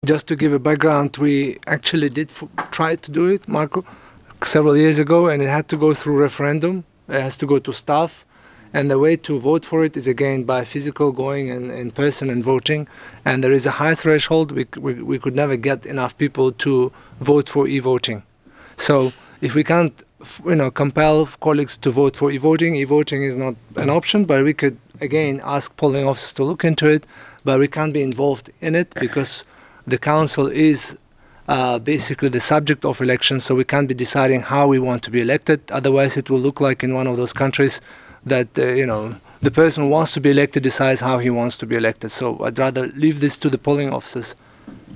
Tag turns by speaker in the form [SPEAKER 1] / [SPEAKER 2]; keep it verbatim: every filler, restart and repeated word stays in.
[SPEAKER 1] Just to give a background, we actually did f- try to do it, Marco, several years ago, and it had to go through referendum. It has to go to staff, and the way to vote for it is again by physical going and in person and voting. And there is a high threshold. We, c- we we could never get enough people to vote for e-voting. So if we can't, f- you know, compel colleagues to vote for e-voting, e-voting is not an option. But we could again ask polling officers to look into it. But we can't be involved in it because the council is uh, basically the subject of elections, so we can't be deciding how we want to be elected. Otherwise, it will look like in one of those countries that uh, you know the person who wants to be elected decides how he wants to be elected. So I'd rather leave this to the polling officers.